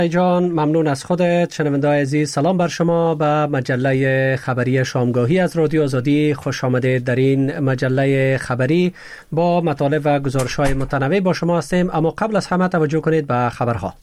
جان ممنون از خودت. شنونده‌های عزیز سلام بر شما. به مجله خبری شامگاهی از رادیو آزادی خوش آمدید. در این مجله خبری با مطالب و گزارش‌های متنوع با شما هستیم، اما قبل از همه توجه کنید به خبرها.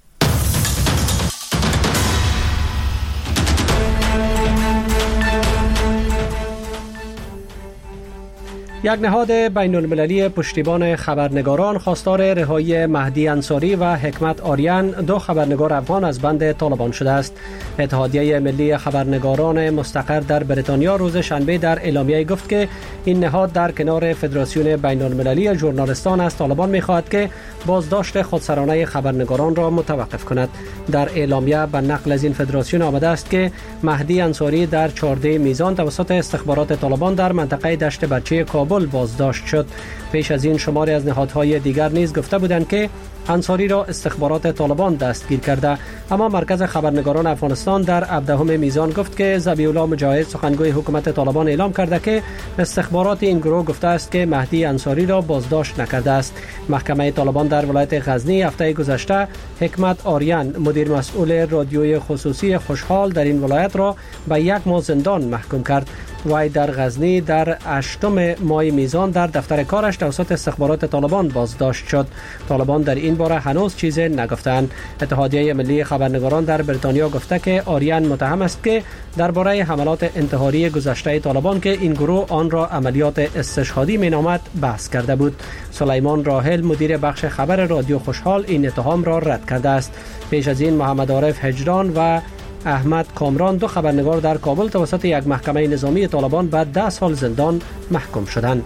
یک نهاد بین المللی پشتیبان خبرنگاران خواستار رهایی مهدی انصاری و حکمت آریان، دو خبرنگار افغان، از بند طالبان شده است. اتحادیه ملی خبرنگاران مستقر در بریتانیا روز شنبه در اعلامیه گفت که این نهاد در کنار فدراسیون بین المللی ژورنالیستان از طالبان می‌خواهد که بازداشت خودسرانه خبرنگاران را متوقف کند. در اعلامیه به نقل از این فدراسیون آمده است که مهدی انصاری در 14 میزان توسط استخبارات طالبان در منطقه دشت برچه کابل بازداشت شد. پیش از این شماری از نهادهای دیگر نیز گفته بودند که انصاری را استخبارات طالبان دستگیر کرده، اما مرکز خبرنگاران افغانستان در 17 میزان گفت که ذبیح الله مجاهد، سخنگوی حکومت طالبان، اعلام کرده که استخبارات این گروه گفته است که مهدی انصاری را بازداشت نکرده است. محکمه طالبان در ولایت غزنی هفته گذشته حکمت آریان، مدیر مسئول رادیوی خصوصی خوشحال در این ولایت را به 1 ماه زندان محکوم کرد. وی در غزنی در 8 ماه میزان در دفتر کارش توسط استخبارات طالبان بازداشت شد. طالبان در این باره هنوز چیزی نگفتند. اتحادیه ملی خبرنگاران در بریتانیا گفته که آریان متهم است که درباره حملات انتحاری گذشته طالبان که این گروه آن را عملیات استشهادی مینامد بحث کرده بود. سلیمان راحل، مدیر بخش خبر رادیو خوشحال، این اتهام را رد کرده است. پیش از این محمد عارف هجران و احمد کامران، دو خبرنگار در کابل توسط یک محکمه نظامی طالبان به 10 سال زندان محکوم شدند.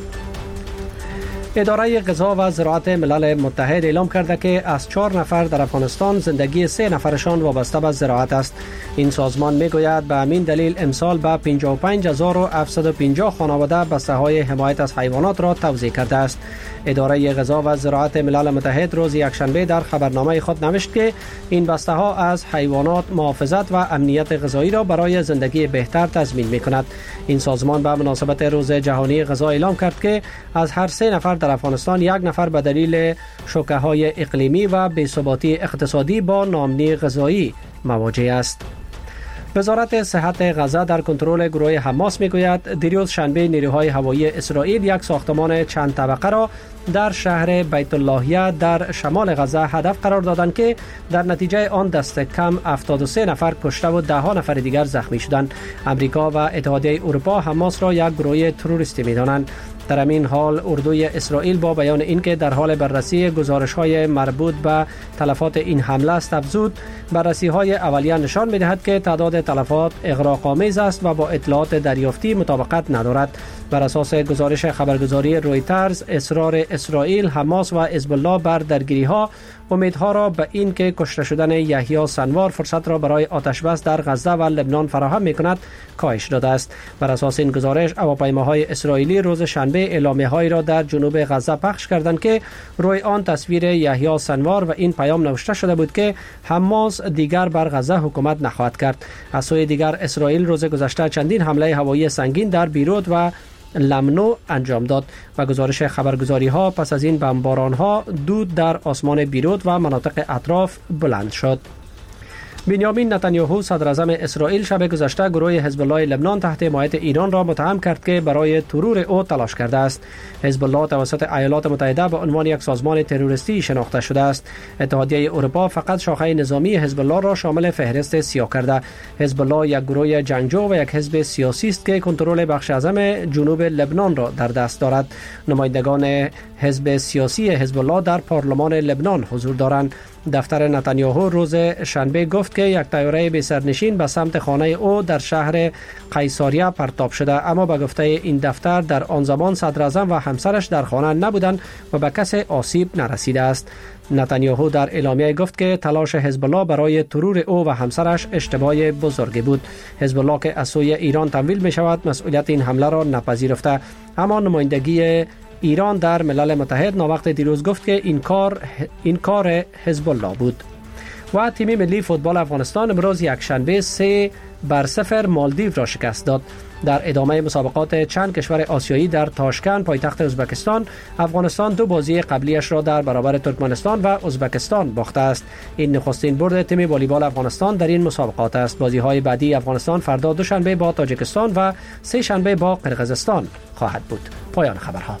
اداره غذا و زراعت ملل متحد اعلام کرده که از 4 نفر در افغانستان زندگی 3 نفرشان وابسته به زراعت است. این سازمان میگوید به همین دلیل امسال به 55750 خانواده بسته‌های حمایت از حیوانات را توزیع کرده است. اداره غذا و زراعت ملل متحد روز یکشنبه در خبرنامه خود نوشت که این بسته‌ها از حیوانات محافظت و امنیت غذایی را برای زندگی بهتر تضمین می‌کند. این سازمان به مناسبت روز جهانی غذا اعلام کرد که از هر 3 نفر در افغانستان 1 نفر به دلیل شوکه‌های اقلیمی و بی‌ثباتی اقتصادی با ناامنی غذایی مواجه است. وزارت صحت غزه در کنترل گروه حماس میگوید دیروز شنبه نیروهای هوایی اسرائیل یک ساختمان چند طبقه را در شهر بیت اللهیه در شمال غزه هدف قرار دادند که در نتیجه آن دست کم 73 نفر کشته و 10 نفر دیگر زخمی شدند. امریکا و اتحادیه اروپا حماس را یک گروه تروریستی می‌دانند. در همین حال اردوی اسرائیل با بیان اینکه در حال بررسی گزارش‌های مربوط به تلفات این حمله است افزود، بررسی‌های اولیه نشان می‌دهد که تعداد تلفات اغراق‌آمیز است و با اطلاعات دریافتی مطابقت ندارد. بر اساس گزارش خبرگزاری رویترز، اصرار اسرائیل، حماس و حزب الله بر درگیری‌ها امیدها را به این که کشته شدن یحیی سنوار فرصت را برای آتش‌بس در غزه و لبنان فراهم می‌کند کاهش داده است. بر اساس این گزارش، هواپیماهای اسرائیلی روز شنبه اعلامیه‌هایی را در جنوب غزه پخش کردند که روی آن تصویر یحیی سنوار و این پیام نوشته شده بود که حماس دیگر بر غزه حکومت نخواهد کرد. از سوی دیگر اسرائیل روز گذشته چندین حمله هوایی سنگین در بیروت و لمنو انجام داد و گزارش خبرگزاری ها پس از این بمباران ها دود در آسمان بیروت و مناطق اطراف بلند شد. بنیامین نتانیاهو صدر اعظم اسرائیل شب گذشته گروه حزب الله لبنان تحت حمایت ایران را متهم کرد که برای ترور او تلاش کرده است. حزب الله توسط ایالات متحده به عنوان یک سازمان تروریستی شناخته شده است. اتحادیه اروپا فقط شاخه نظامی حزب الله را شامل فهرست سیاه کرده. حزب الله یک گروه جنگجو و یک حزب سیاسی است که کنترل بخش اعظم جنوب لبنان را در دست دارد. نمایندگان حزب سیاسی حزب الله در پارلمان لبنان حضور دارند. دفتر نتانیاهو روز شنبه گفت که یک طیاره بی سرنشین به سمت خانه او در شهر قیصریه پرتاب شده، اما به گفته این دفتر در آن زمان صدر اعظم و همسرش در خانه نبودند و به کسی آسیب نرسیده است. نتانیاهو در اعلامیه گفت که تلاش حزب الله برای ترور او و همسرش اشتباه بزرگی بود. حزب الله که از سوی ایران تمویل می شود مسئولیت این حمله را نپذیرفته، اما نمایندگی ایران در ملل متحد ناوقت دیروز گفت که این کار حزب الله بود. و تیم ملی فوتبال افغانستان امروز یکشنبه 3-0 مالدیو را شکست داد. در ادامه مسابقات چند کشور آسیایی در تاشکند پایتخت ازبکستان، افغانستان 2 بازی قبلیش را در برابر ترکمنستان و ازبکستان باخته است. این نخستین برد تیم والیبال افغانستان در این مسابقات است. بازی‌های بعدی افغانستان فردا دوشنبه با تاجیکستان و سه شنبه با قرقیزستان خواهد بود. پایان خبرها.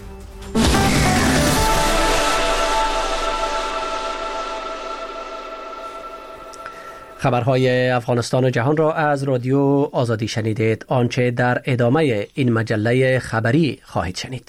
خبرهای افغانستان و جهان را از رادیو آزادی شنیدید. آنچه در ادامه این مجله خبری خواهید شنید.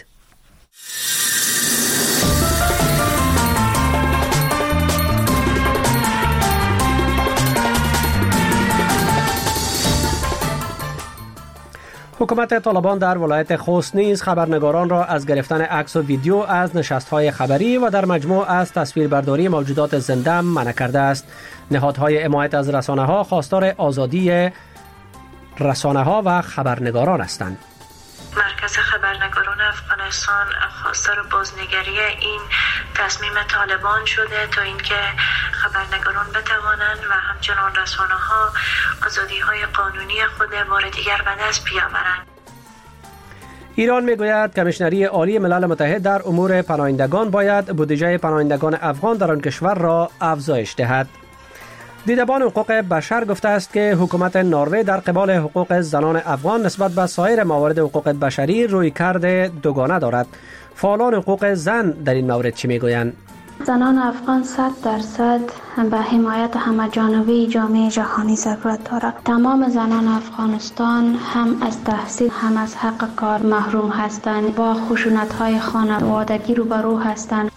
حکومت طالبان در ولایت خوست نیز خبرنگاران را از گرفتن عکس و ویدیو از نشست‌های خبری و در مجموع از تصویربرداری موجودات زنده منع کرده است. نهادهای حمایت از رسانه‌ها خواستار آزادی رسانه‌ها و خبرنگاران هستند. مرکز خبرنگاران افغانستان خواستار بازنگری این تصمیم طالبان شده تا اینکه خبرنگاران بتوانند و همچنان رسانه‌ها آزادی‌های قانونی خود بار دیگر به دست بیاورند. ایران میگوید کمیشنری عالی ملل متحد در امور پناهندگان باید بودجه پناهندگان افغان در آن کشور را افزایش دهد. دیدبان حقوق بشر گفته است که حکومت نروژ در قبال حقوق زنان افغان نسبت به سایر موارد حقوق بشری رویکرد دوگانه دارد. فعالان حقوق زن در این مورد چی میگویند؟ زنان افغان 100% به حمایت همه‌جانبه جامعه جهانی ضرورت دارد. تمام زنان افغانستان هم از تحصیل هم از حق کار محروم هستند، با خشونت‌های خانوادگی روبرو هستند.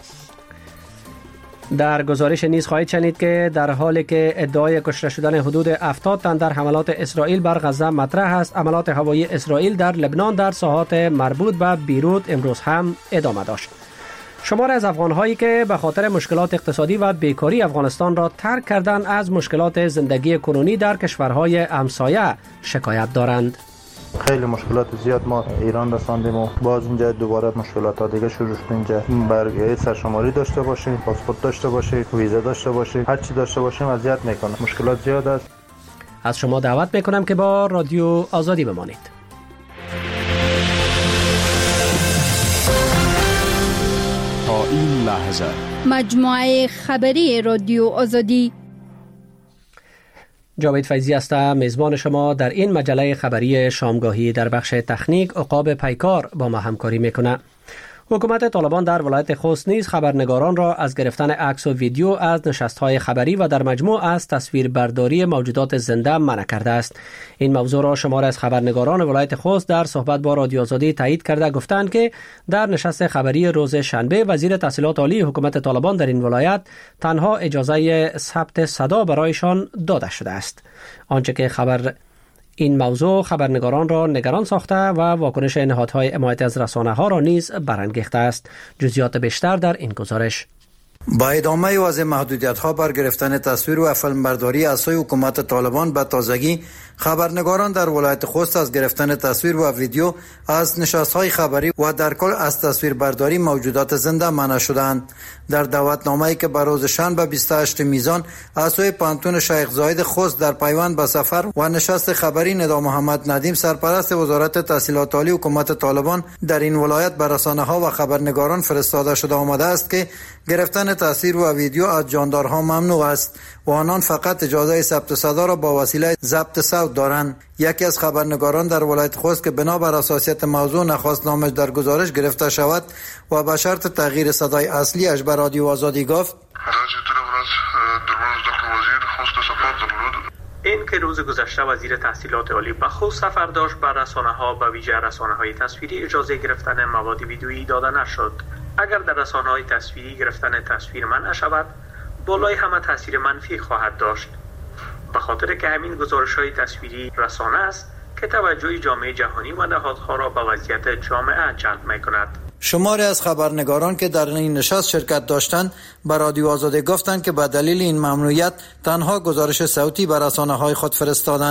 در گزارش نیز خواهید شنید که در حالی که ادعای کشته شدن حدود 70 تن در حملات اسرائیل بر غزه مطرح است، حملات هوایی اسرائیل در لبنان در ساحات مربوط به بیروت امروز هم ادامه داشت. شمار از افغان‌هایی که به خاطر مشکلات اقتصادی و بیکاری افغانستان را ترک کردند از مشکلات زندگی کنونی در کشورهای همسایه شکایت دارند. خیلی مشکلات زیاد ما ایران رساندیم و باز اینجا دوباره مشکلات ها دیگه شروع شد. اینجا برگه سرشماری داشته باشید، پاسپورت داشته باشید، ویزا داشته باشید، هر چی داشته باشیم اذیت میکنه. مشکلات زیاد است. از شما دعوت میکنم که با رادیو آزادی بمانید. تا این لحظه مجموعه خبری رادیو آزادی. جاوید فیضی هستم، میزبان شما در این مجله خبری شامگاهی. در بخش تکنیک عقاب پیکار با ما همکاری میکنه. حکومت طالبان در ولایت خوست نیز خبرنگاران را از گرفتن عکس و ویدیو از نشست‌های خبری و در مجموع از تصویربرداری موجودات زنده منع کرده است. این موضوع را شمار از خبرنگاران ولایت خوست در صحبت با رادیو آزادی تایید کرده گفتند که در نشست خبری روز شنبه وزیر تحصیلات عالی حکومت طالبان در این ولایت تنها اجازه ثبت صدا برایشان داده شده است. آنچه که این موضوع خبرنگاران را نگران ساخته و واکنش نهادهای حمایت از رسانه‌ها را نیز برانگیخته است. جزئیات بیشتر در این گزارش. با ادامه وضع محدودیت‌ها بر گرفتن تصویر و فیلمبرداری از سوی حکومت طالبان به تازگی خبرنگاران در ولایت خوست از گرفتن تصویر و ویدیو از نشست‌های خبری و در کل از تصویربرداری موجودات زنده منع شدند. در دعوتنامه‌ای که بر روز شنبه 28 میزان از سوی پانتون شیخ زاید خوست در پیوند به سفر و نشست خبری ندا محمد ندیم سرپرست وزارت تحصیلات عالی حکومت طالبان در این ولایت به رسانه‌ها و خبرنگاران فرستاده شده آمده است که گرفتن تصویر و ویدیو از جاندارها ممنوع است و آنان فقط اجازه ثبت صدا را با وسیله ضبط صوت دارند. یکی از خبرنگاران در ولایت خوست که بنابر حساسیت موضوع نخواست نامش در گزارش گرفته شود و به شرط تغییر صدای اصلیش به رادیو آزادی گفت: این که روز گذشته وزیر تحصیلات عالی به خوست سفر داشت، بر رسانه‌ها به ویژه رسانه‌های تصویری اجازه گرفتن مواد ویدیویی داده نشد. اگر در رسانه‌های تصویری گرفتن تصویر منع شود، بالای همه تاثیر منفی خواهد داشت. به خاطر که همین گزارش‌های تصویری رسانه است که توجه جامعه جهانی و نهادها را به وضعیت جامعه جلب می‌کند. شماری از خبرنگاران که در این نشست شرکت داشتند به رادیو آزادی گفتند که به دلیل این ممنوعیت تنها گزارش صوتی به رسانه‌های خود فرستادند.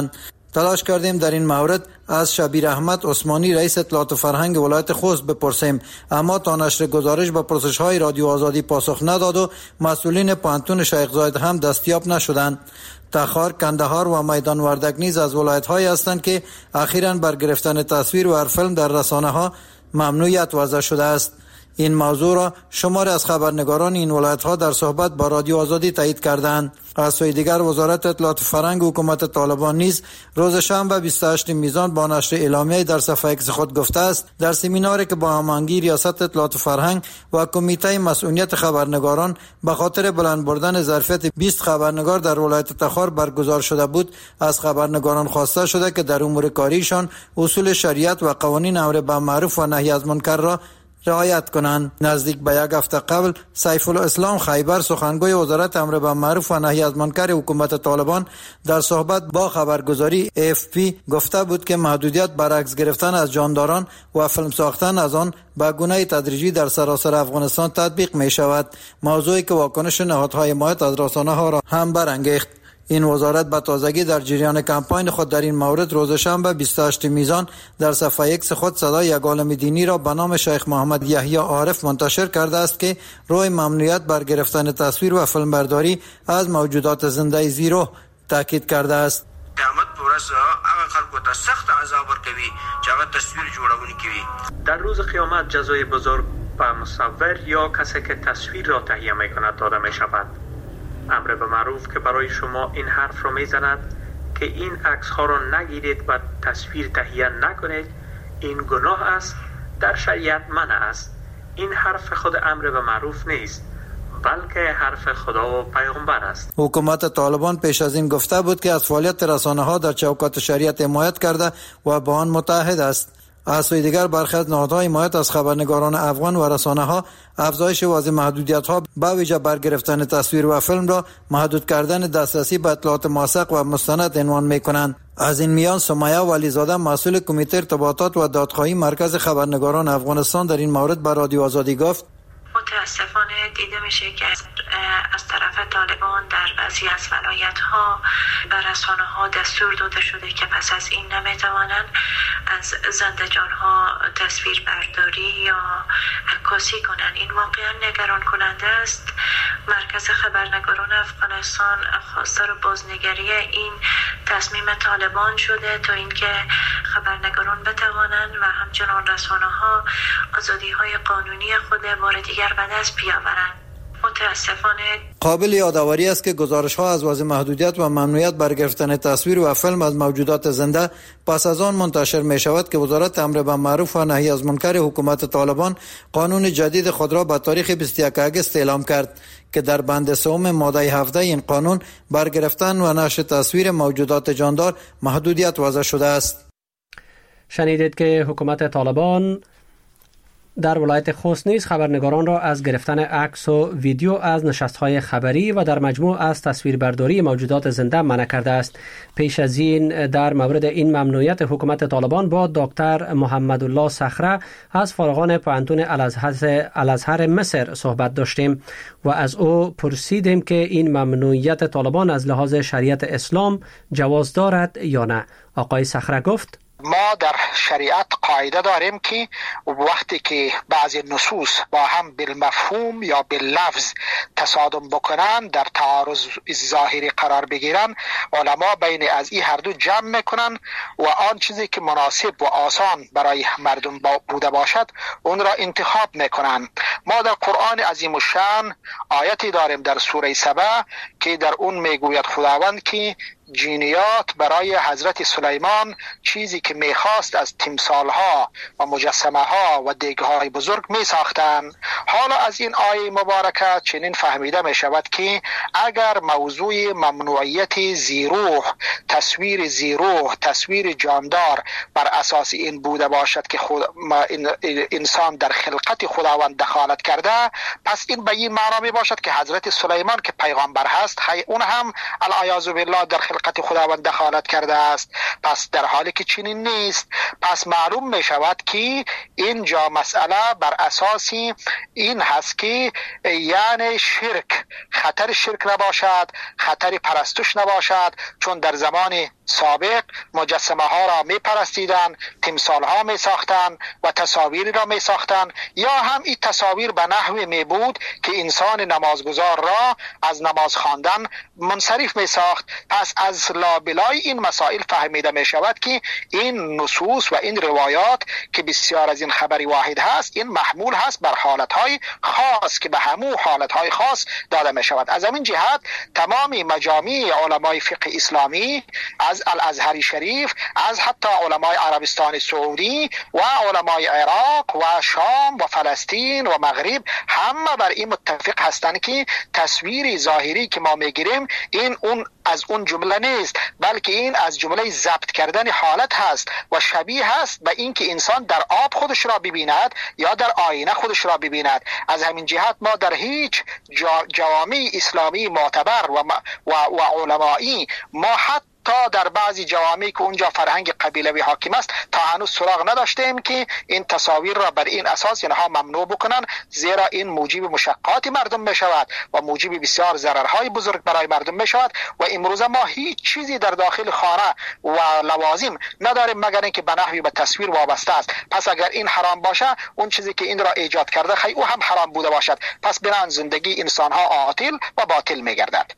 تلاش کردیم در این مورد از شبیر احمد عثمانی رئیس اطلاعات و فرهنگ ولایت خوست بپرسیم، اما تا نشر گزارش به پرسش‌های رادیو آزادی پاسخ نداد و مسئولین پوهنتون شیخ زاید هم دستیاب نشدند. تخار، کندهار و میدان وردک نیز از ولایت‌هایی هستند که اخیراً بر گرفتن تصویر و فیلم در رسانه‌ها ممنوعیت وضع شده است. این موضوع را شماری از خبرنگاران این ولایت‌ها در صحبت با رادیو آزادی تایید کردند. از سوی دیگر وزارت اطلاعات و فرهنگ حکومت طالبان نیز روز شنبه 28 میزان با نشر اعلامیه در صفحه ایکس خود گفته است در سمیناری که با هماهنگی ریاست اطلاعات و فرهنگ و کمیته مسئولیت خبرنگاران به خاطر بلند بردن ظرفیت 20 خبرنگار در ولایت تخار برگزار شده بود، از خبرنگاران خواسته شده که در امور کاریشان اصول شریعت و قوانین امر بالمعروف و نهی از منکر را رعایت کنند. نزدیک به یک هفته قبل سیف الاسلام خیبر سخنگوی وزارت امر بالمعروف و نهی از منکر حکومت طالبان در صحبت با خبرگزاری AFP گفته بود که محدودیت بر عکس گرفتن از جانداران و فیلم ساختن از آن به گونه تدریجی در سراسر افغانستان تطبیق می شود، موضوعی که واکنش نهادهای حمایت از رسانه‌ها را هم برانگیخت. این وزارت به تازگی در جریان کمپاین خود در این مورد روز شنبه 28 میزان در صفحه ایکس خود صدای یک عالم دینی را به نام شیخ محمد یحیی عارف منتشر کرده است که روی ممنوعیت بر گرفتن تصویر و فیلمبرداری از موجودات زنده زیرو تاکید کرده است. قیامت پورس هغه خلکو ته سخت عذاب ورکوي چې هغه تصویر جوړونکي کوي. در روز قیامت جزای بزرگ به مصور یا کسی که تصویر را تهیه میکند داده می شود. امر به معروف که برای شما این حرف را میزند که این عکس ها را نگیرید و تصویر تهیه نکنید، این گناه است، در شریعت منع است. این حرف خود امر به معروف نیست، بلکه حرف خدا و پیغمبر است. حکومت طالبان پیش از این گفته بود که از فعالیت رسانه ها در چوکات شریعت حمایت کرده و با آن متحد است. از سوی دیگر برخی از نهادهای حمایت از خبرنگاران افغان و رسانه ها افزایش وضع محدودیت ها به ویژه بر گرفتن تصویر و فیلم را محدود کردن دسترسی به اطلاعات موثق و مستند عنوان می کنند. از این میان سمیه ولیزاده مسئول کمیته ارتباطات و دادخواهی مرکز خبرنگاران افغانستان در این مورد به رادیو آزادی گفت: متاسفانه دیده میشه که از طرف طالبان در بعضی از ولایت‌ها به رسانه‌ها دستور داده شده که پس از این نمیتوانند از زنده‌جان‌ها تصویر برداری یا عکاسی کنند. این واقعا نگران کننده است. مرکز خبرنگاران افغانستان خواستار بازنگری این تصمیم طالبان شده تا اینکه خبرنگاران بتوانند و همچنان رسانه‌ها آزادی‌های قانونی خود بار دیگر به دست بیاورند. متاسفانه قابل یادآوری است که گزارش‌ها از وضع محدودیت و ممنوعیت بر گرفتن تصویر و فیلم از موجودات زنده پس از آن منتشر می شود که وزارت امر بالمعروف و نهی از منکر حکومت طالبان قانون جدید خود را به تاریخ 21 اگست اعلام کرد که در بند سوم ماده 17 این قانون بر گرفتن و نشر تصویر موجودات جاندار محدودیت وضع شده است. شنیدید که حکومت طالبان در ولایت خوست نیز خبرنگاران را از گرفتن عکس و ویدیو از نشست‌های خبری و در مجموع از تصویربرداری موجودات زنده منع کرده است. پیش از این در مورد این ممنوعیت حکومت طالبان با دکتر محمد الله صخره از فارغان پوهنتون الازهر مصر صحبت داشتیم و از او پرسیدیم که این ممنوعیت طالبان از لحاظ شریعت اسلام جواز دارد یا نه. آقای صخره گفت: ما در شریعت قاعده داریم که وقتی که بعضی نصوص با هم بالمفهوم یا باللفظ تصادم بکنن، در تعارض ظاهری قرار بگیرن، علما بین از این هر دو جمع میکنن و آن چیزی که مناسب و آسان برای مردم بوده باشد اون را انتخاب میکنن. ما در قرآن عظیم الشان آیتی داریم در سوره سبع که در اون میگوید خداوند که جینیات برای حضرت سلیمان چیزی که میخواست از تمثالها و مجسمه ها و دیگهای بزرگ میساختن. حالا از این آیه مبارکه چنین فهمیده میشود که اگر موضوع ممنوعیت زیروح، تصویر زیروح، تصویر جاندار بر اساس این بوده باشد که انسان در خلقت خداوند دخالت کرده، پس این به این معنا می باشد که حضرت سلیمان که پیغمبر هست اون هم العیاذ بالله در خلقت فقط خداوند دخالت کرده است. پس در حالی که چنین نیست، پس معلوم می شود که اینجا مسئله بر اساس این هست که یعنی شرک، خطر شرک نباشد، خطر پرستش نباشد، چون در زمان سابق مجسمه ها را می پرستیدن، تمثال ها می ساختن و تصاویر را می ساختن، یا هم این تصاویر به نحوی می بود که انسان نمازگزار را از نماز خواندن منصرف می ساخت. پس از لابلای این مسائل فهمیده می شود که این نصوص و این روایات که بسیار از این خبری واحد هست، این محمول هست بر حالت های خاص که به همو حالت های خاص داده می شود. از همین جهت تمام مجامع علمای فقه اسلامی، از الازهر شریف، از حتی علمای عربستان سعودی و علمای عراق و شام و فلسطین و مغرب، همه بر این متفق هستند که تصویر ظاهری که ما میگیریم این از اون جمله نیست، بلکه این از جمله ضبط کردن حالت هست و شبیه هست به این که انسان در آب خودش را ببیند یا در آینه خودش را ببیند. از همین جهت ما در هیچ جوامع اسلامی معتبر و علمایی، ما حتی تا در بعضی جوامعی که اونجا فرهنگ قبیلوی حاکم است، تا هنوز سراغ نداشتیم که این تصاویر را بر این اساس اینها ممنوع بکنن، زیرا این موجب مشقات مردم می شود و موجب بسیار ضررهای بزرگ برای مردم می شود. و امروز ما هیچ چیزی در داخل خانه و لوازم نداریم مگر اینکه به نحوی به تصویر وابسته است. پس اگر این حرام باشه، اون چیزی که این را ایجاد کرده خیلی او هم حرام بوده باشد. پس بنان زندگی انسان ها عاطل و باطل می گردد.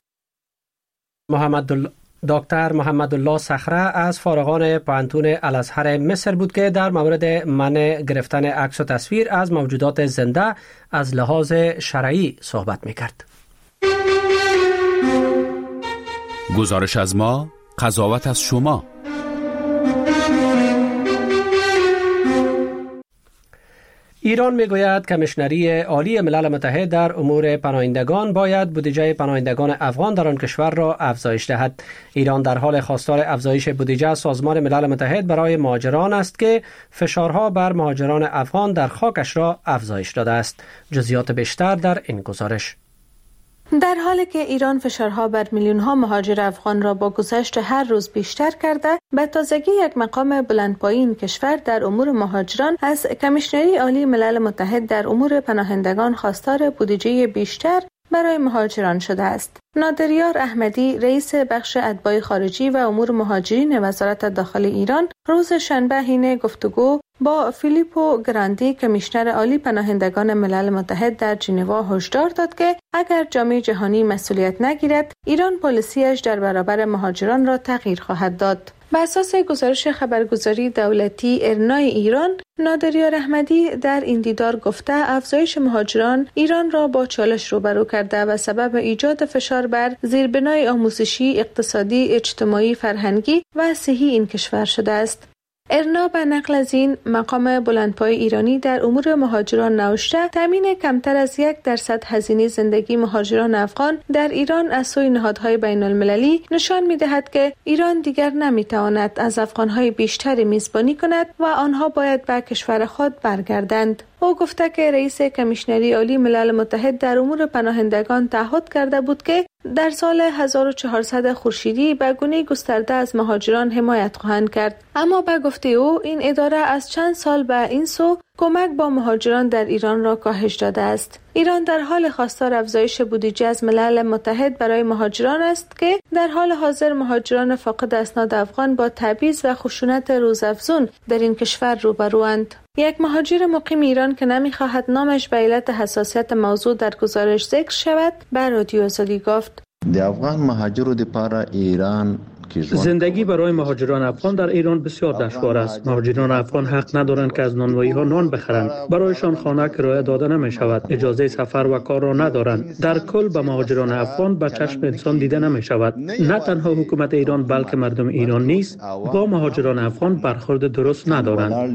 دکتر محمد الله صخره از فارغان پوهنتون الازهر مصر بود که در مورد منع گرفتن عکس و تصویر از موجودات زنده از لحاظ شرعی صحبت می‌کرد. گزارش از ما، قضاوت از شما. ایران میگوید کمیشنری عالی ملل متحد در امور پناهندگان باید بودجه پناهندگان افغان در آن کشور را افزایش دهد. ایران در حال خواستار افزایش بودجه سازمان ملل متحد برای مهاجران است که فشارها بر مهاجران افغان در خاکش را افزایش داده است. جزئیات بیشتر در این گزارش. در حالی که ایران فشارها بر میلیون‌ها مهاجر افغان را با گذشت هر روز بیشتر کرده، به تازگی یک مقام بلندپایین کشور در امور مهاجران از کمیشنری عالی ملل متحد در امور پناهندگان خواستار بودجه بیشتر برای مهاجران شده است. نادریار احمدی، رئیس بخش اتباع خارجی و امور مهاجرین وزارت داخل ایران، روز شنبه حین گفتگو با فیلیپو گراندی، کمیشنر عالی پناهندگان ملل متحد در ژنو، هشدار داد که اگر جامعه جهانی مسئولیت نگیرد، ایران پالیسیش در برابر مهاجران را تغییر خواهد داد. بر اساس گزارش خبرگزاری دولتی ارنای ایران، نادریار احمدی در این دیدار گفته افزایش مهاجران ایران را با چالش روبرو کرده و سبب ایجاد فشار بر زیربنای آموزشی، اقتصادی، اجتماعی، فرهنگی و صحی این کشور شده است. ارنا به نقل از این مقام بلندپای ایرانی در امور مهاجران نوشته، تامین کمتر از 1% هزینه زندگی مهاجران افغان در ایران از سوی نهادهای بین المللی نشان می‌دهد که ایران دیگر نمی‌تواند از افغان‌های بیشتری میزبانی کند و آنها باید به کشور خود برگردند. او گفته که رئیس کمیشنری عالی ملل متحد در امور پناهندگان تعهد کرده بود که در سال 1400 خورشیدی به گونه گسترده از مهاجران حمایت خواهند کرد. اما به گفته او این اداره از چند سال به این سو کمک با مهاجران در ایران را کاهش داده است. ایران در حال خواستار افزایش بودجه از ملل متحد برای مهاجران است که در حال حاضر مهاجران فاقد اسناد افغان با تبعیض و خشونت روزافزون در این کشور روبروند. یک مهاجر مقیم ایران که نمی‌خواهد نامش به علت حساسیت موضوع در گزارش ذکر شود، به رادیو آزادی گفت: زندگی برای مهاجران افغان در ایران بسیار دشوار است. مهاجران افغان حق ندارند که از نانوایی‌ها نان بخرند. برایشان خانه کرایه داده نمی شود. اجازه سفر و کار را ندارند. در کل به مهاجران افغان به چشم انسان دیده نمی شود. نه تنها حکومت ایران بلکه مردم ایران نیز با مهاجران افغان برخورد درست ندارند.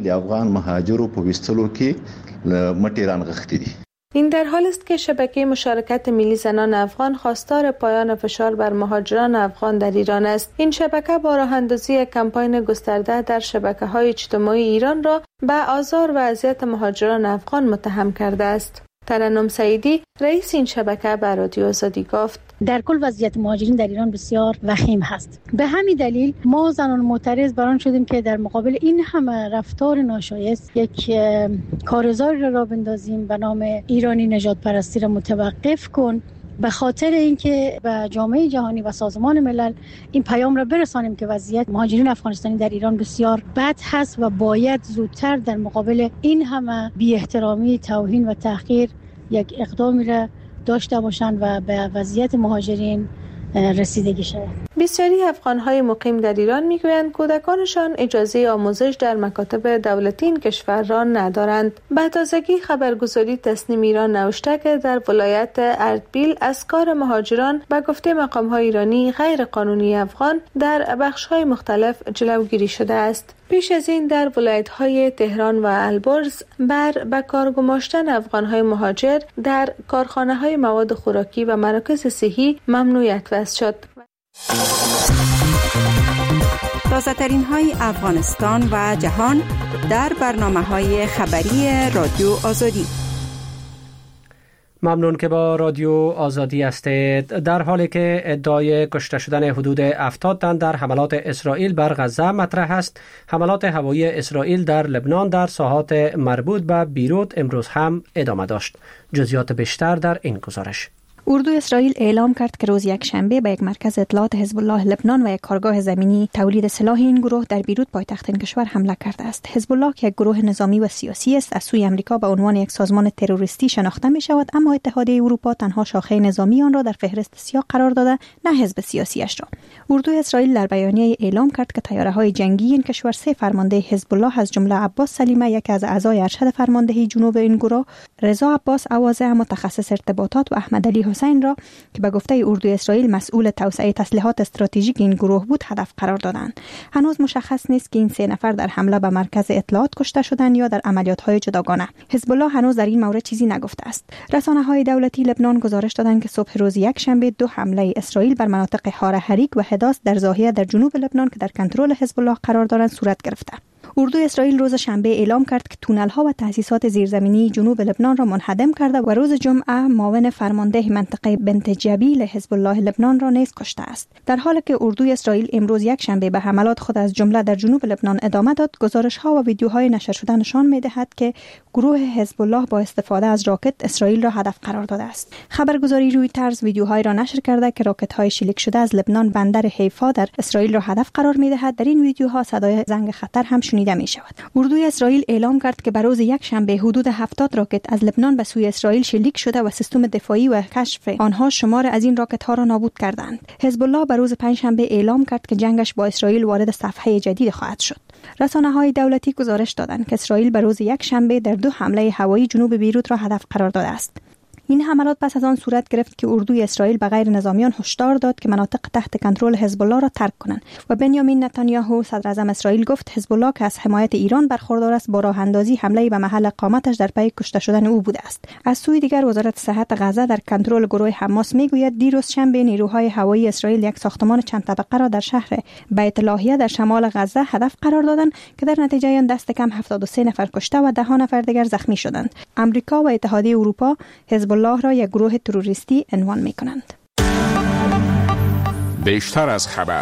این در حال است که شبکه مشارکت ملی زنان افغان خواستار پایان فشار بر مهاجران افغان در ایران است. این شبکه با راه اندازی کمپاین گسترده در شبکه‌های اجتماعی ایران را به آزار و اذیت مهاجران افغان متهم کرده است. ترنم سعیدی، رئیس این شبکه، به رادیو آزادی گفت: در کل وضعیت مهاجرین در ایران بسیار وخیم هست. به همین دلیل ما زنان معترض بران شدیم که در مقابل این همه رفتار ناشایست یک کارزاری را بندازیم به نام ایرانی نژاد پرستی را متوقف کن، به خاطر اینکه به جامعه جهانی و سازمان ملل این پیام را برسانیم که وضعیت مهاجرین افغانستانی در ایران بسیار بد هست و باید زودتر در مقابل این همه بی احترامی، توهین و تحقیر یک اقدامی را داشته باشند و به وضعیت مهاجرین رسیدگی شود. بسیاری افغان‌های مقیم در ایران میگویند کودکانشان اجازه آموزش در مکاتب دولتی این کشور را ندارند. به تازگی خبرگزاری تسنیم ایران نوشته که در ولایت اردبیل از کار مهاجران به گفته مقام‌های ایرانی غیر قانونی افغان در بخش‌های مختلف جلوگیری شده است. پیش از این در ولایت‌های تهران و البرز به کار گماشتن افغان‌های مهاجر در کارخانه‌های مواد خوراکی و مراکز صحی ممنوعیت وضع شد. تازه‌ترین های افغانستان و جهان در برنامه‌های خبری رادیو آزادی. ممنون که با رادیو آزادی هستید. در حالی که ادعای کشته شدن حدود 70 تن در حملات اسرائیل بر غزه مطرح است، حملات هوایی اسرائیل در لبنان در ساحات مربوط به بیروت امروز هم ادامه داشت. جزئیات بیشتر در این گزارش. اردو اسرائیل اعلام کرد که روز یکشنبه به یک مرکز اطلاعات حزب الله لبنان و یک کارگاه زمینی تولید سلاح این گروه در بیروت پایتخت این کشور حمله کرده است. حزب الله که یک گروه نظامی و سیاسی است، از سوی آمریکا به عنوان یک سازمان تروریستی شناخته می شود، اما اتحادیه اروپا تنها شاخه نظامی آن را در فهرست سیاه قرار داده، نه حزب سیاسیش را. اردو اسرائیل در بیانیه اعلام کرد که طیاره‌های جنگی این کشور 3 فرمانده حزب الله از جمله عباس سلیمه، یک از اعضای ارشد فرماندهی جنوب این گروه، رضا عباس اوازه متخصص ارتباطات و احمد علی حسین را که به گفته اردو اسرائیل مسئول توسعه تسلیحات استراتژیک این گروه بود هدف قرار دادند. هنوز مشخص نیست که این 3 نفر در حمله به مرکز اطلاعات کشته شدند یا در عملیات‌های جداگانه. حزب الله هنوز در این مورد چیزی نگفته است. رسانه‌های دولتی لبنان گزارش دادند که صبح روز یکشنبه 2 حمله اسرائیل بر مناطق حاره حریک و حداس در ضاحیه در جنوب لبنان که در کنترل حزب الله قرار دارند صورت گرفته. اردو اسرائیل روز شنبه اعلام کرد که تونل‌ها و تأسیسات زیرزمینی جنوب لبنان را منهدم کرده و روز جمعه معاون فرمانده منطقه بنت جبیل حزب الله لبنان را نیز کشته است. در حالی که اردو اسرائیل امروز یکشنبه به حملات خود از جمله در جنوب لبنان ادامه داد، گزارش‌ها و ویدیوهای نشر شده نشان می‌دهد که گروه حزب الله با استفاده از راکت اسرائیل را هدف قرار داده است. خبرگزاری رویترز ویدیوهایی را نشر کرده که راکت‌های شلیک شده از لبنان بندر حیفا در اسرائیل را هدف قرار می‌دهد. در این ویدیوها صدای زنگ خطر هم شنیده می‌شود. اردوی اسرائیل اعلام کرد که بر روز یکشنبه حدود 70 راکت از لبنان به سوی اسرائیل شلیک شده و سیستم دفاعی و کشف آنها شمار از این راکت‌ها را نابود کردند. حزب الله بر روز پنجشنبه اعلام کرد که جنگش با اسرائیل وارد صفحه جدید خواهد شد. رسانه‌های دولتی گزارش دادند که اسرائیل بر روز یکشنبه در 2 حمله هوایی جنوب بیروت را هدف قرار داده است. این حملات پس از آن صورت گرفت که اردوی اسرائیل به غیر نظامیان هشدار داد که مناطق تحت کنترل حزب الله را ترک کنند و بنیامین نتانیاهو صدر اعظم اسرائیل گفت حزب الله که از حمایت ایران برخوردار است با راه اندازی حمله به محل اقامتش در پی کشته شدن او بوده است. از سوی دیگر وزارت صحت غزه در کنترل گروه حماس میگوید دیروز شنبه نیروهای هوایی اسرائیل یک ساختمان چند طبقه را در شهر بیت لاهیه در شمال غزه هدف قرار دادند که در نتیجه آن دست کم 73 نفر کشته و 10 نفر دیگر زخمی شدند. آمریکا و اتحادیه اروپا حزب الله را یک گروه تروریستی عنوان می‌کنند. بیشتر از خبر.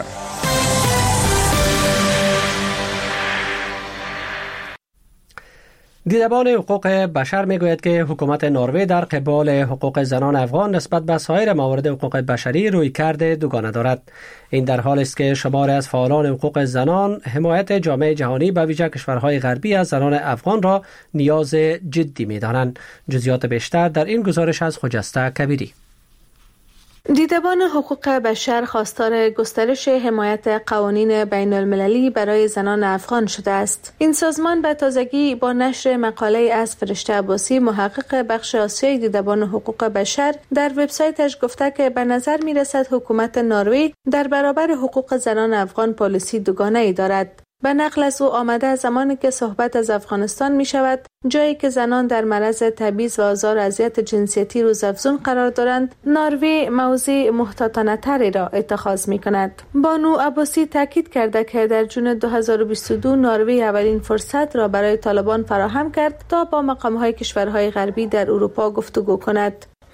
دیدبان حقوق بشر میگوید که حکومت نروژ در قبال حقوق زنان افغان نسبت به سایر موارد حقوق بشری رویکرد دوگانه دارد. این در حالی است که شماری از فعالان حقوق زنان حمایت جامعه جهانی به ویژه کشورهای غربی از زنان افغان را نیاز جدی می‌دانند. جزئیات بیشتر در این گزارش از خجسته کبیری. دیدبان حقوق بشر خواستار گسترش حمایت قوانین بین المللی برای زنان افغان شده است. این سازمان به تازگی با نشر مقاله از فرشته عباسی محقق بخش آسیای دیدبان حقوق بشر در وبسایتش گفته که به نظر می رسد حکومت نروژ در برابر حقوق زنان افغان پالیسی دوگانه‌ای دارد. به نقل از او آمده زمانی که صحبت از افغانستان می شود، جایی که زنان در معرض تبعیض و آزار و اذیت جنسیتی روزافزون قرار دارند، نروژ موضع محتاطانه تری را اتخاذ می کند. بانو عباسی تاکید کرده که در جون 2022 نروژ اولین فرصت را برای طالبان فراهم کرد تا با مقام‌های کشورهای غربی در اروپا گفتگو کند.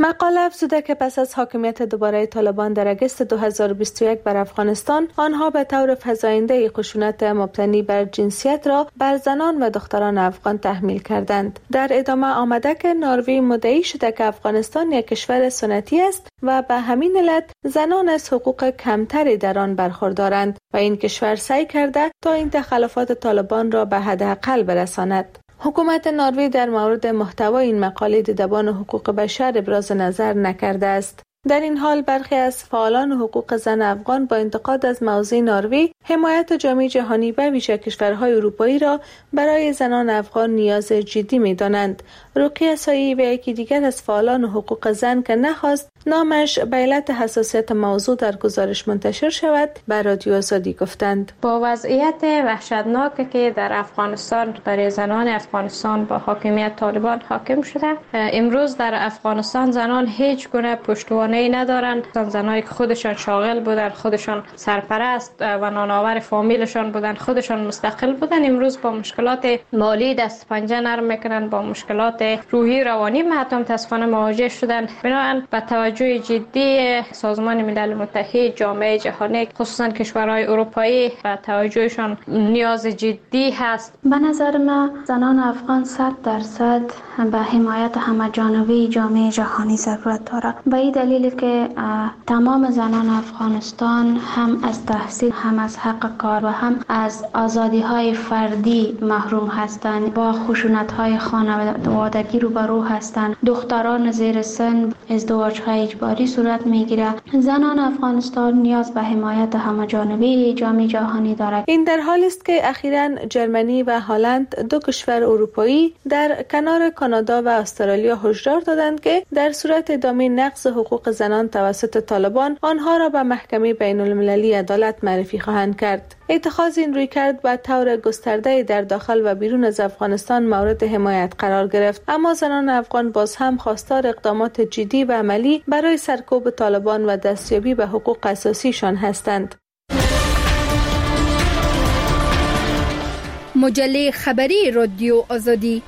مقاله افزوده که پس از حاکمیت دوباره طالبان در اگست 2021 بر افغانستان، آنها به طور فزاینده خشونت مبتنی بر جنسیت را بر زنان و دختران افغان تحمیل کردند. در ادامه آمده که نروژ مدعی شده که افغانستان یک کشور سنتی است و به همین علت زنان از حقوق کمتری در آن برخوردارند و این کشور سعی کرده تا این تخلفات طالبان را به حداقل برساند. حکومت نروژ در مورد محتوای این مقاله دیدبان حقوق بشر ابراز نظر نکرده است. در این حال برخی از فعالان حقوق زن افغان با انتقاد از موضع نروژ حمایت جامعه جهانی و ویژه کشورهای اروپایی را برای زنان افغان نیاز جدی می‌دانند. رقیه سایی و یکی دیگر از فعالان حقوق زن که نخواست نامش به علت حساسیت موضوع در گزارش منتشر شود به رادیو آزادی گفتند: با وضعیت وحشتناکی که در افغانستان برای زنان افغانستان با حاکمیت طالبان حاکم شده، امروز در افغانستان زنان هیچ گونه پشتوانه‌ای ندارند. زنایی که خودشان شاغل بودن، خودشان سرپرست و نانآور فامیلشان بودن، خودشان مستقل بودن، امروز با مشکلات مالی دست پنجه نرم میکنن، با مشکلات روحی روانی حتی متاسفانه مواجه شدن. بنابراین با توجه جدی سازمان ملل متحد، جامعه جهانی، خصوصا کشورهای اروپایی و توجهشان نیاز جدی هست. به نظر من زنان افغان 100% به حمایت همه‌جانبه جامعه جهانی ضرورت دارد. به این دلیل که تمام زنان افغانستان هم از تحصیل، هم از حق کار و هم از آزادی‌های فردی محروم هستند. با خشونت‌های خانوادگی روبرو هستند. دختران زیر سن ازدواج‌های اجباری صورت می‌گیرد. زنان افغانستان نیاز به حمایت همه‌جانبه جامعه جهانی دارد. این در حالی است که اخیراً جرمنی و هلند، دو کشور اروپایی، در کنار کانادا و استرالیا هشدار دادند که در صورت ادامه نقض حقوق زنان توسط طالبان آنها را به محکمه بین‌المللی عدالت معرفی خواهند کرد. اتخاذ این رویکرد به طور گسترده در داخل و بیرون از افغانستان مورد حمایت قرار گرفت، اما زنان افغان باز هم خواستار اقدامات جدی و عملی برای سرکوب طالبان و دستیابی به حقوق اساسیشان هستند. مجله خبری رادیو آزادی.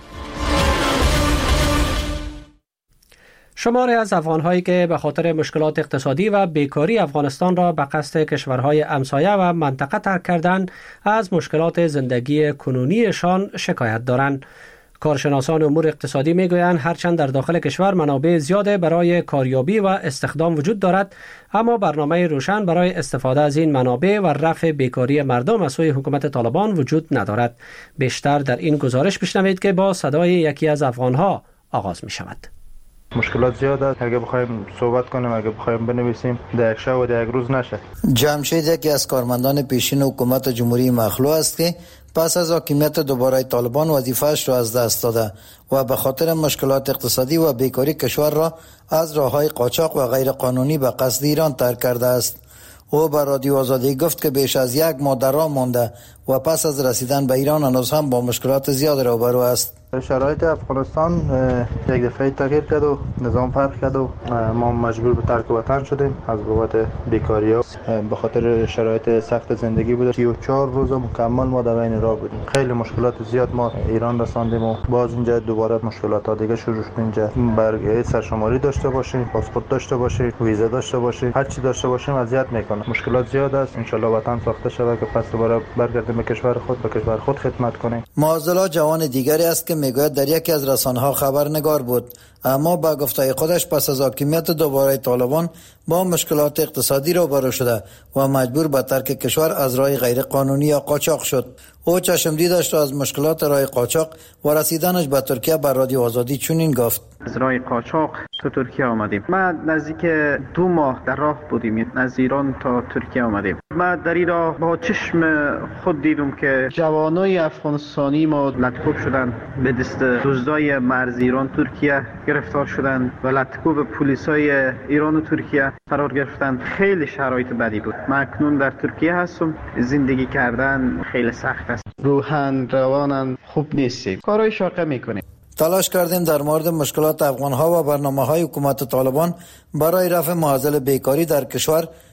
شماری از افغان‌هایی که به خاطر مشکلات اقتصادی و بیکاری افغانستان را به قصد کشورهای همسایه و منطقه ترک کردند، از مشکلات زندگی کنونیشان شکایت دارند. کارشناسان امور اقتصادی میگویند هرچند در داخل کشور منابع زیاد برای کاریابی و استخدام وجود دارد، اما برنامه روشن برای استفاده از این منابع و رفع بیکاری مردم از سوی حکومت طالبان وجود ندارد. بیشتر در این گزارش بشنوید که با صدای یکی از افغان‌ها آغاز می شود. مشکلات زیاد است. اگه بخوایم صحبت کنیم، اگه بخوایم بنویسیم، در یک شب و در یک روز نشه. جمشید یکی از کارمندان پیشین حکومت جمهوری مخلوع است که پس از حاکمیت دوباره طالبان وظیفه‌اش را از دست داده و به خاطر مشکلات اقتصادی و بیکاری کشور را از راه‌های قاچاق و غیر قانونی به قصد ایران ترک کرده است. او به رادیو آزادی گفت که بیش از یک ماه در راه مانده و پس از رسیدن به ایران هنوز هم با مشکلات زیاد روبرو است. شرایط افغانستان یک دفعه تغییر کرد و نظام فرق کرد و ما مجبور به ترک وطن شدیم از بابت بیکاری ها. به خاطر شرایط سخت زندگی بود. 34 روز مکمل ما در بین راه بودیم. خیلی مشکلات زیاد ما ایران رساندیم و باز اینجا دوباره مشکلات ها دیگه شروع شد. اینجا برگه سرشماری داشته باشیم، پاسپورت داشته باشیم، ویزا داشته باشیم، هر چی داشته باشیم اذیت میکنه. مشکلات زیاد است. ان شاء الله وطن ساخته شود که پس دوباره برگردیم به کشور خود خدمت کنیم. معزلا جوان دیگری است که میگوید در یکی از رسانه‌ها خبرنگار بود، اما با گفته خودش پس از حاکمیت دوباره طالبان با مشکلات اقتصادی روبرو شده و مجبور به ترک کشور از راه غیر قانونی یا قاچاق شد. او چشم دیدش را از مشکلات راه قاچاق و رسیدنش به ترکیه بر رادیو آزادی چنین گفت: از راه قاچاق تو ترکیه آمدیم. ما نزدیک 2 ماه در راه بودیم، از ایران تا ترکیه آمدیم. ما در این راه با چشم خود دیدم که جوانای افغانستانی ما لطکوب شدن، به دست دزدای مرز ایران ترکیه گرفتار شدن و لطکوب پلیسای ایران و ترکیه قرار گرفتن. خیلی شرایط بدی بود. من اکنون در ترکیه هستم. زندگی کردن خیلی سخت است. روحاً رواناً خوب نیستیم. کارهای شاقه میکنیم. تلاش کردیم در مورد مشکلات افغان‌ها و برنامه‌های حکومت طالبان برای رفع معضل بیکاری در کشور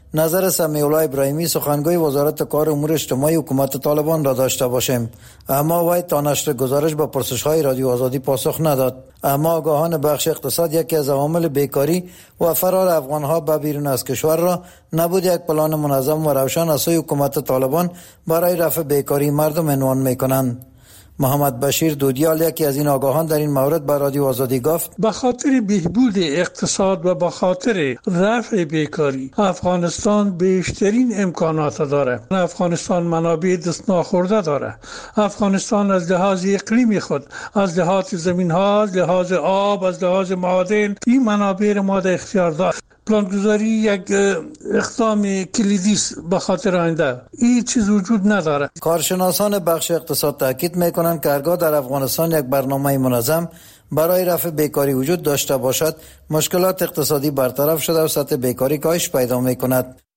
نظر سمیع الله ابراهیمی سخنگوی وزارت کار امور اجتماعی حکومت طالبان را داشته باشیم، اما وی تا نشر گزارش به پرسش‌های رادیو آزادی پاسخ نداد. اما آگاهان بخش اقتصاد یکی از عوامل بیکاری و فرار افغان‌ها به بیرون از کشور را نبود یک پلان منظم و روشن از سوی حکومت طالبان برای رفع بیکاری مردم عنوان می‌کنند. محمد بشیر دودیال یکی از این آگاهان در این مورد به رادیو آزادی گفت: به خاطر بهبود اقتصاد و به خاطر رفع بیکاری افغانستان بیشترین امکانات داره. افغانستان منابع دست ناخورده داره. افغانستان از لحاظ اقلیمی خود، از لحاظ زمین ها، از لحاظ آب، از لحاظ معادن، این منابع ما در اختیار داره. پلانگذاری یک اقدام کلیدی است به خاطر آینده. این چیز وجود نداره. کارشناسان بخش اقتصاد تاکید میکنند که هرگاه در افغانستان یک برنامه منظم برای رفع بیکاری وجود داشته باشد، مشکلات اقتصادی برطرف شده و سطح بیکاری کاهش پیدا میکند.